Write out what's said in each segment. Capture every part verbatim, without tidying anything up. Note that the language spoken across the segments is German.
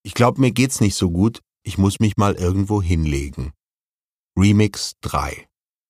Ich glaube, mir geht's nicht so gut. Ich muss mich mal irgendwo hinlegen. Remix drei.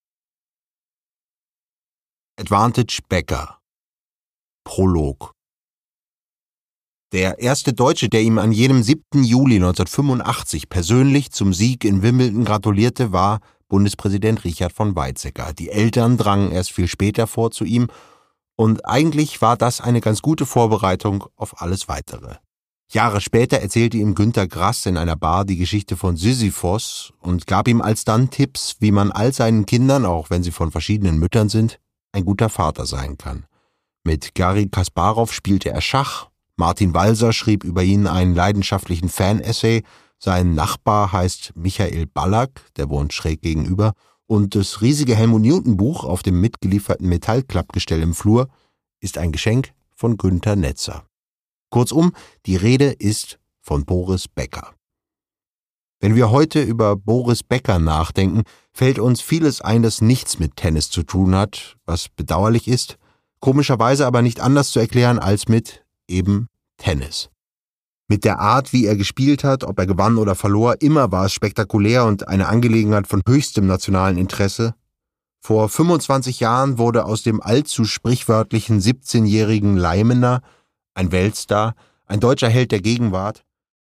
Advantage Becker. Prolog. Der erste Deutsche, der ihm an jenem siebten Juli neunzehnhundertfünfundachtzig persönlich zum Sieg in Wimbledon gratulierte, war Bundespräsident Richard von Weizsäcker. Die Eltern drangen erst viel später vor zu ihm, und eigentlich war das eine ganz gute Vorbereitung auf alles Weitere. Jahre später erzählte ihm Günter Grass in einer Bar die Geschichte von Sisyphos und gab ihm alsdann Tipps, wie man all seinen Kindern, auch wenn sie von verschiedenen Müttern sind, ein guter Vater sein kann. Mit Garry Kasparow spielte er Schach, Martin Walser schrieb über ihn einen leidenschaftlichen Fan-Essay, sein Nachbar heißt Michael Ballack, der wohnt schräg gegenüber, und das riesige Helmut-Newton-Buch auf dem mitgelieferten Metallklappgestell im Flur ist ein Geschenk von Günter Netzer. Kurzum, die Rede ist von Boris Becker. Wenn wir heute über Boris Becker nachdenken, fällt uns vieles ein, das nichts mit Tennis zu tun hat, was bedauerlich ist, komischerweise aber nicht anders zu erklären als mit eben Tennis. Mit der Art, wie er gespielt hat, ob er gewann oder verlor, immer war es spektakulär und eine Angelegenheit von höchstem nationalen Interesse. Vor fünfundzwanzig Jahren wurde aus dem allzu sprichwörtlichen siebzehnjährigen Leimener ein Weltstar, ein deutscher Held der Gegenwart.